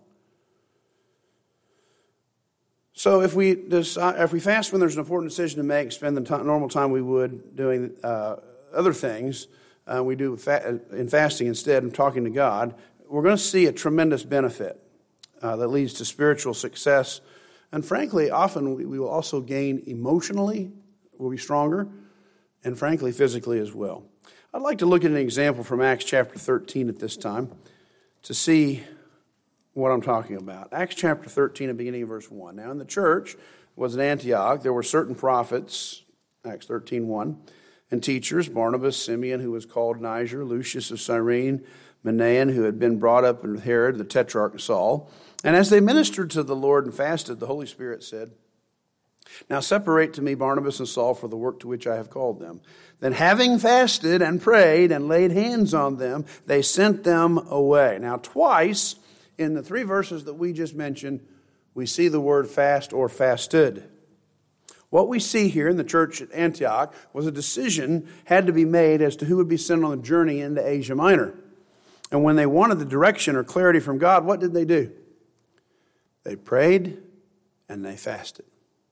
So if we decide, if we fast when there's an important decision to make, spend the t- normal time we would doing uh, other things, Uh, we do fa- in fasting instead of talking to God, we're going to see a tremendous benefit uh, that leads to spiritual success. And frankly, often we, we will also gain emotionally, we'll be stronger, and frankly, physically as well. I'd like to look at an example from Acts chapter thirteen at this time to see what I'm talking about. Acts chapter thirteen, and beginning of verse one. Now in the church was at Antioch, there were certain prophets, Acts thirteen one, and teachers, Barnabas, Simeon, who was called Niger, Lucius of Cyrene, Manaen, who had been brought up with Herod, the tetrarch Saul. And as they ministered to the Lord and fasted, the Holy Spirit said, "Now separate to me Barnabas and Saul for the work to which I have called them." Then having fasted and prayed and laid hands on them, they sent them away. Now twice in the three verses that we just mentioned, we see the word fast or fasted. What we see here in the church at Antioch was a decision had to be made as to who would be sent on a journey into Asia Minor. And when they wanted the direction or clarity from God, what did they do? They prayed and they fasted.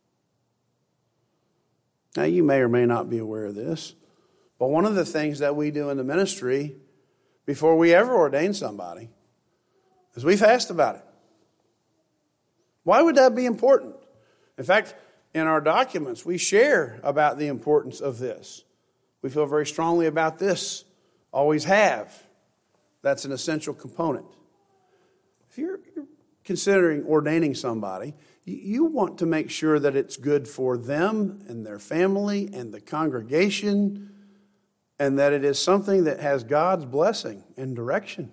Now, you may or may not be aware of this, but one of the things that we do in the ministry before we ever ordain somebody is we fast about it. Why would that be important? In fact, in our documents, we share about the importance of this. We feel very strongly about this, always have. That's an essential component. If you're, you're considering ordaining somebody, you, you want to make sure that it's good for them and their family and the congregation, and that it is something that has God's blessing and direction.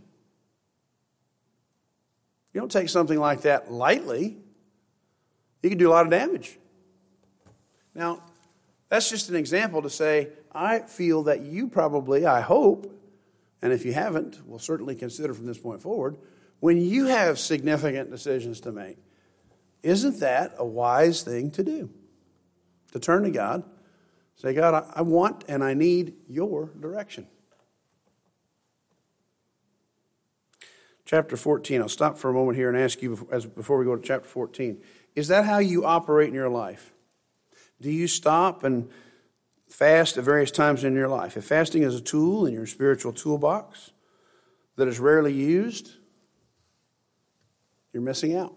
You don't take something like that lightly. You can do a lot of damage. Now, that's just an example to say, I feel that you probably, I hope, and if you haven't, we'll certainly consider from this point forward, when you have significant decisions to make, isn't that a wise thing to do? To turn to God, say, God, I want and I need your direction. Chapter fourteen, I'll stop for a moment here and ask you before, as, before we go to chapter fourteen. Is that how you operate in your life? Do you stop and fast at various times in your life? If fasting is a tool in your spiritual toolbox that is rarely used, you're missing out.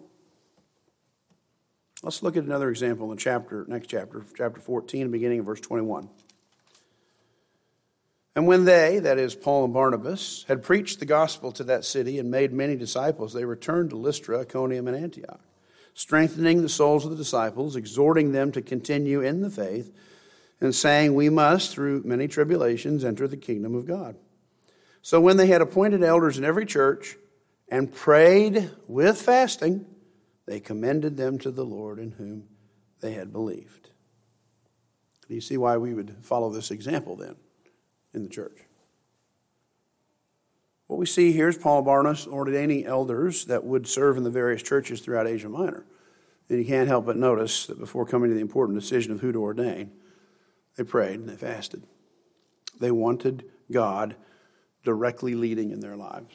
Let's look at another example in the chapter, next chapter, chapter fourteen, beginning of verse twenty-one. And when they, that is Paul and Barnabas, had preached the gospel to that city and made many disciples, they returned to Lystra, Iconium, and Antioch, strengthening the souls of the disciples, exhorting them to continue in the faith, and saying, we must, through many tribulations, enter the kingdom of God. So when they had appointed elders in every church and prayed with fasting, they commended them to the Lord in whom they had believed. Do you see why we would follow this example then in the church? What we see here is Paul and Barnabas ordaining elders that would serve in the various churches throughout Asia Minor. And you can't help but notice that before coming to the important decision of who to ordain, they prayed and they fasted. They wanted God directly leading in their lives.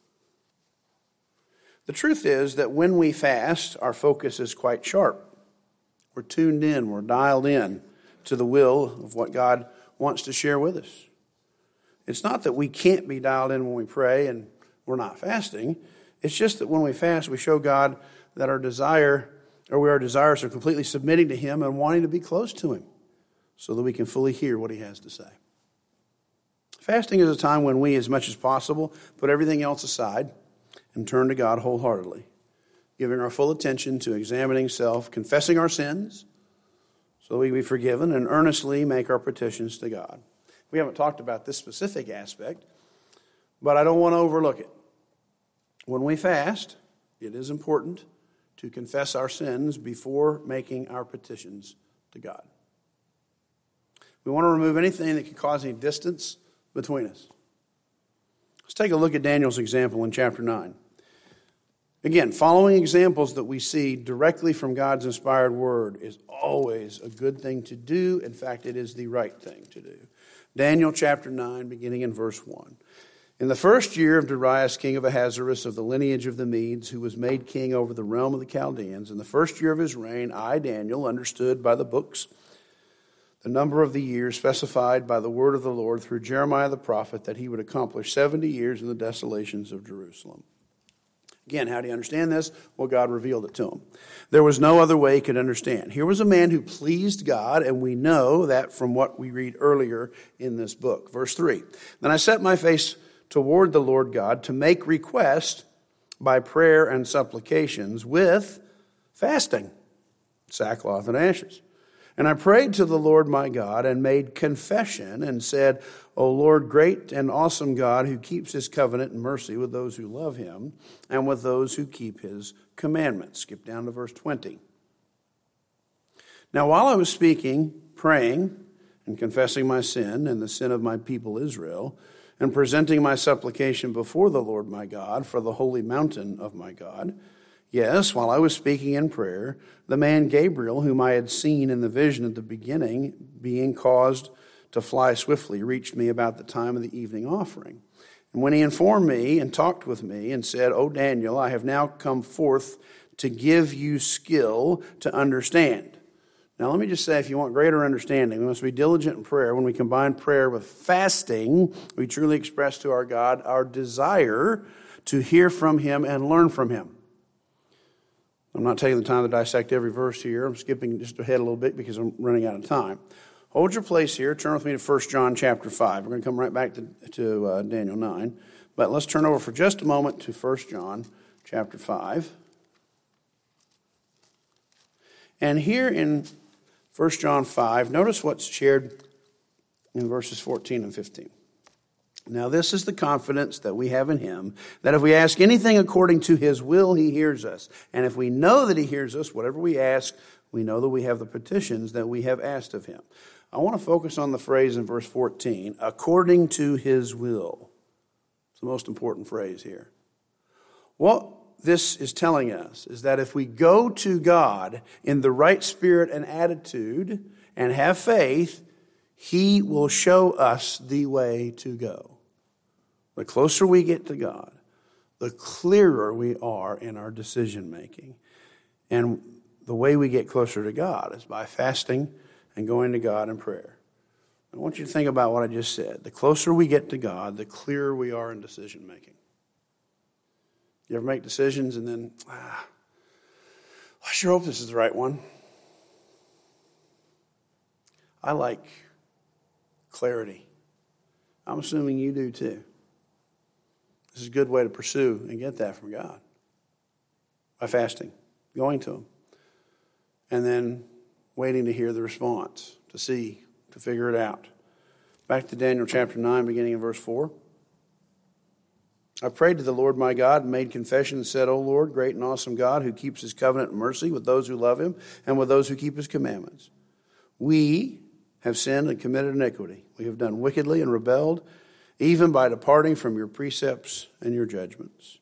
The truth is that when we fast, our focus is quite sharp. We're tuned in, we're dialed in to the will of what God wants to share with us. It's not that we can't be dialed in when we pray and we're not fasting. It's just that when we fast, we show God that our desire, or we our desires are completely submitting to Him and wanting to be close to Him so that we can fully hear what He has to say. Fasting is a time when we, as much as possible, put everything else aside and turn to God wholeheartedly, giving our full attention to examining self, confessing our sins so that we be forgiven, and earnestly make our petitions to God. We haven't talked about this specific aspect, but I don't want to overlook it. When we fast, it is important to confess our sins before making our petitions to God. We want to remove anything that could cause any distance between us. Let's take a look at Daniel's example in chapter nine. Again, following examples that we see directly from God's inspired word is always a good thing to do. In fact, it is the right thing to do. Daniel chapter nine, beginning in verse one. In the first year of Darius, king of Ahasuerus, of the lineage of the Medes, who was made king over the realm of the Chaldeans, in the first year of his reign, I, Daniel, understood by the books the number of the years specified by the word of the Lord through Jeremiah the prophet, that he would accomplish seventy years in the desolations of Jerusalem. Again, how do you understand this? Well, God revealed it to him. There was no other way he could understand. Here was a man who pleased God, and we know that from what we read earlier in this book. Verse three, then I set my face toward the Lord God to make request by prayer and supplications with fasting, sackcloth and ashes. And I prayed to the Lord my God and made confession and said, O Lord, great and awesome God, who keeps his covenant and mercy with those who love him and with those who keep his commandments. Skip down to verse twenty. Now while I was speaking, praying, and confessing my sin and the sin of my people Israel, and presenting my supplication before the Lord my God for the holy mountain of my God, yes, while I was speaking in prayer, the man Gabriel, whom I had seen in the vision at the beginning, being caused to fly swiftly, reached me about the time of the evening offering. And when he informed me and talked with me and said, O Daniel, I have now come forth to give you skill to understand. Now let me just say, if you want greater understanding, we must be diligent in prayer. When we combine prayer with fasting, we truly express to our God our desire to hear from him and learn from him. I'm not taking the time to dissect every verse here. I'm skipping just ahead a little bit because I'm running out of time. Hold your place here. Turn with me to First John chapter five. We're going to come right back to, to uh, Daniel nine. But let's turn over for just a moment to First John chapter five. And here in First John five, notice what's shared in verses fourteen and fifteen. Now this is the confidence that we have in him, that if we ask anything according to his will, he hears us. And if we know that he hears us, whatever we ask, we know that we have the petitions that we have asked of him. I want to focus on the phrase in verse fourteen, according to his will. It's the most important phrase here. What this is telling us is that if we go to God in the right spirit and attitude and have faith, he will show us the way to go. The closer we get to God, the clearer we are in our decision making. And the way we get closer to God is by fasting and going to God in prayer. I want you to think about what I just said. The closer we get to God, the clearer we are in decision making. You ever make decisions and then, ah, I sure hope this is the right one. I like clarity. I'm assuming you do too. This is a good way to pursue and get that from God. By fasting, going to Him, and then waiting to hear the response, to see, to figure it out. Back to Daniel chapter nine, beginning in verse four. I prayed to the Lord my God and made confession and said, O Lord, great and awesome God, who keeps His covenant and mercy with those who love Him and with those who keep His commandments. We have sinned and committed iniquity. We have done wickedly and rebelled, even by departing from your precepts and your judgments.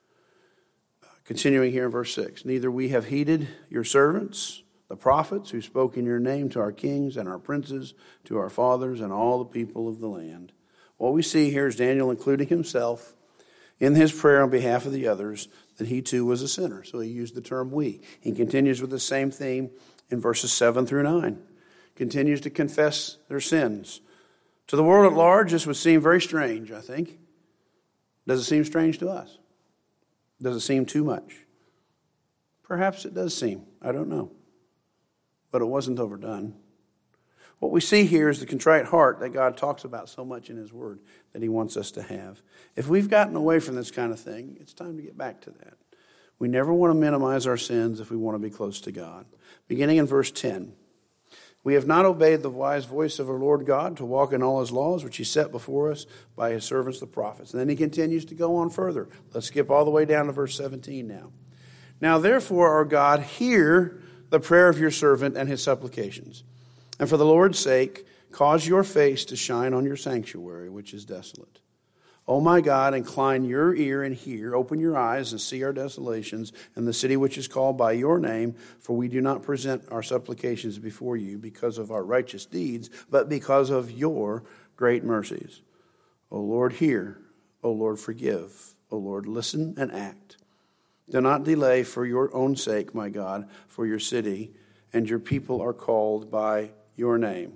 Uh, continuing here in verse six. Neither we have heeded your servants, the prophets, who spoke in your name to our kings and our princes, to our fathers and all the people of the land. What we see here is Daniel including himself in his prayer on behalf of the others, that he too was a sinner. So he used the term we. He continues with the same theme in verses seven through nine. Continues to confess their sins. To the world at large, this would seem very strange, I think. Does it seem strange to us? Does it seem too much? Perhaps it does seem. I don't know. But it wasn't overdone. What we see here is the contrite heart that God talks about so much in His Word that He wants us to have. If we've gotten away from this kind of thing, it's time to get back to that. We never want to minimize our sins if we want to be close to God. Beginning in verse ten. We have not obeyed the wise voice of our Lord God to walk in all His laws, which He set before us by His servants the prophets. And then He continues to go on further. Let's skip all the way down to verse seventeen now. Now therefore, our God, hear the prayer of your servant and his supplications. And for the Lord's sake, cause your face to shine on your sanctuary, which is desolate. O my God, incline your ear and hear, open your eyes and see our desolations and the city which is called by your name, for we do not present our supplications before you because of our righteous deeds, but because of your great mercies. O Lord, hear. O Lord, forgive. O Lord, listen and act. Do not delay for your own sake, my God, for your city and your people are called by your name.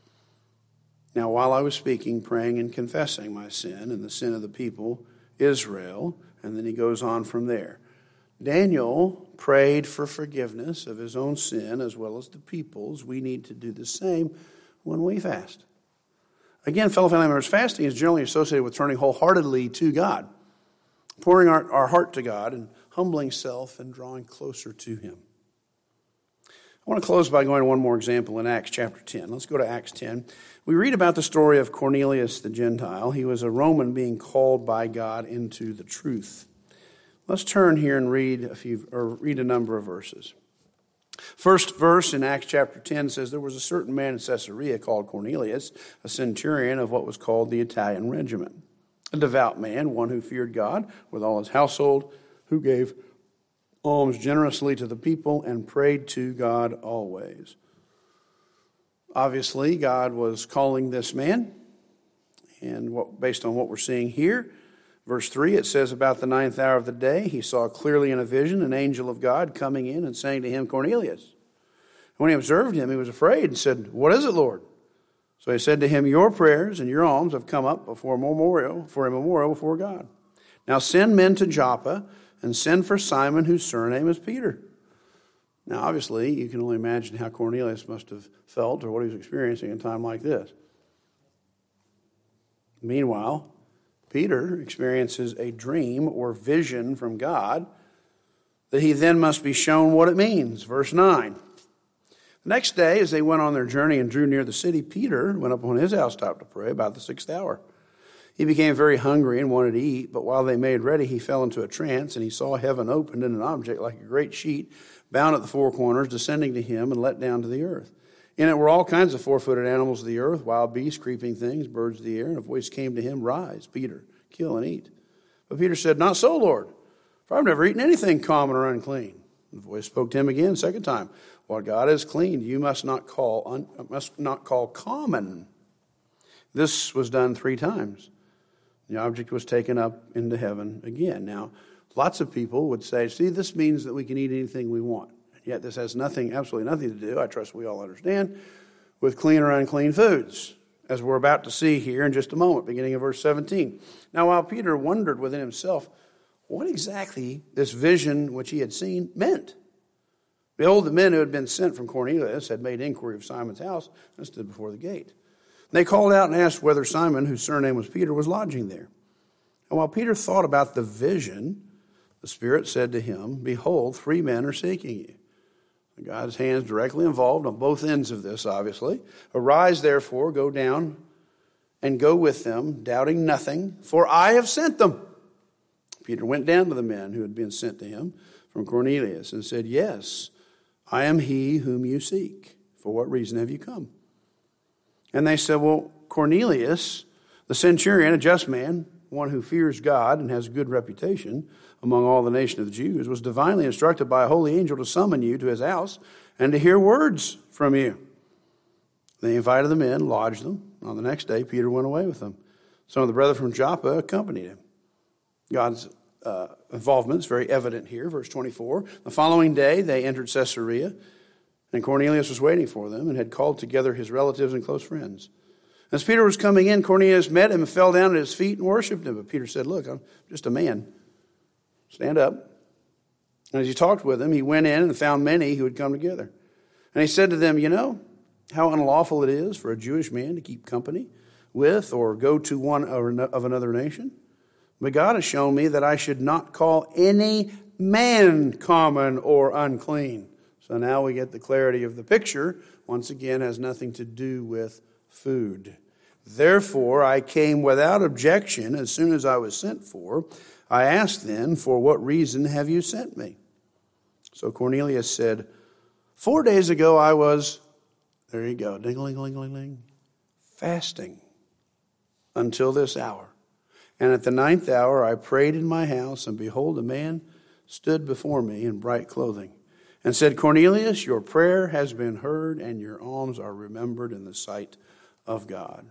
Now, while I was speaking, praying and confessing my sin and the sin of the people, Israel, and then he goes on from there. Daniel prayed for forgiveness of his own sin as well as the people's. We need to do the same when we fast. Again, fellow family members, fasting is generally associated with turning wholeheartedly to God, pouring our, our heart to God and humbling self and drawing closer to Him. I want to close by going to one more example in Acts chapter ten. Let's go to Acts ten. We read about the story of Cornelius the Gentile. He was a Roman being called by God into the truth. Let's turn here and read a few, or read a number of verses. First verse in Acts chapter ten says, there was a certain man in Caesarea called Cornelius, a centurion of what was called the Italian regiment, a devout man, one who feared God with all his household, who gave alms generously to the people and prayed to God always. Obviously, God was calling this man, and what, based on what we're seeing here, verse three, it says, about the ninth hour of the day, he saw clearly in a vision an angel of God coming in and saying to him, Cornelius. When he observed him, he was afraid and said, what is it, Lord? So he said to him, your prayers and your alms have come up before a memorial, for a memorial before God. Now send men to Joppa and send for Simon, whose surname is Peter. Now, obviously, you can only imagine how Cornelius must have felt or what he was experiencing in a time like this. Meanwhile, Peter experiences a dream or vision from God that he then must be shown what it means. Verse nine. The next day, as they went on their journey and drew near the city, Peter went up on his housetop to pray about the sixth hour. He became very hungry and wanted to eat, but while they made ready, he fell into a trance, and he saw heaven opened and an object like a great sheet bound at the four corners, descending to him and let down to the earth. In it were all kinds of four-footed animals of the earth, wild beasts, creeping things, birds of the air, and a voice came to him, rise, Peter, kill and eat. But Peter said, not so, Lord, for I've never eaten anything common or unclean. And the voice spoke to him again, second time, what God has cleaned, you must not call un, must not call common. This was done three times. The object was taken up into heaven again. Now, lots of people would say, see, this means that we can eat anything we want. Yet this has nothing, absolutely nothing to do, I trust we all understand, with clean or unclean foods, as we're about to see here in just a moment, beginning of verse seventeen. Now, while Peter wondered within himself what exactly this vision which he had seen meant, behold, the men who had been sent from Cornelius had made inquiry of Simon's house and stood before the gate. They called out and asked whether Simon, whose surname was Peter, was lodging there. And while Peter thought about the vision, the Spirit said to him, behold, three men are seeking you. God's hands directly involved on both ends of this, obviously. Arise, therefore, go down and go with them, doubting nothing, for I have sent them. Peter went down to the men who had been sent to him from Cornelius and said, yes, I am he whom you seek. For what reason have you come? And they said, well, Cornelius, the centurion, a just man, one who fears God and has a good reputation among all the nation of the Jews, was divinely instructed by a holy angel to summon you to his house and to hear words from you. They invited them in, lodged them. On the next day, Peter went away with them. Some of the brethren from Joppa accompanied him. God's uh, involvement is very evident here, verse twenty-four. The following day, they entered Caesarea, and Cornelius was waiting for them and had called together his relatives and close friends. As Peter was coming in, Cornelius met him and fell down at his feet and worshipped him. But Peter said, look, I'm just a man. Stand up. And as he talked with them, he went in and found many who had come together. And he said to them, you know how unlawful it is for a Jewish man to keep company with or go to one of another nation? But God has shown me that I should not call any man common or unclean. So now we get the clarity of the picture. Once again, has nothing to do with food. Therefore, I came without objection as soon as I was sent for. I asked then, for what reason have you sent me? So Cornelius said, four days ago I was, there you go, ding-a-ling-a-ling-a-ling, fasting until this hour. And at the ninth hour I prayed in my house, and behold, a man stood before me in bright clothing, and said, Cornelius, your prayer has been heard, and your alms are remembered in the sight of God.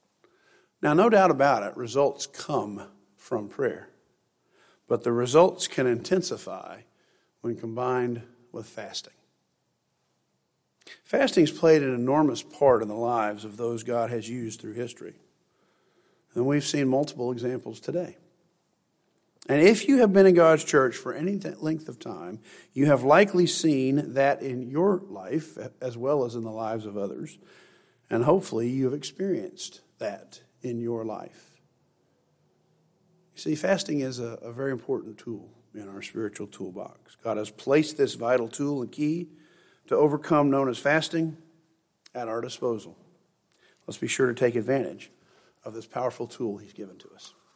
Now, no doubt about it, results come from prayer. But the results can intensify when combined with fasting. Fasting's played an enormous part in the lives of those God has used through history. And we've seen multiple examples today. And if you have been in God's church for any length of time, you have likely seen that in your life as well as in the lives of others. And hopefully you have experienced that in your life. You see, fasting is a, a very important tool in our spiritual toolbox. God has placed this vital tool and key to overcome, known as fasting, at our disposal. Let's be sure to take advantage of this powerful tool he's given to us.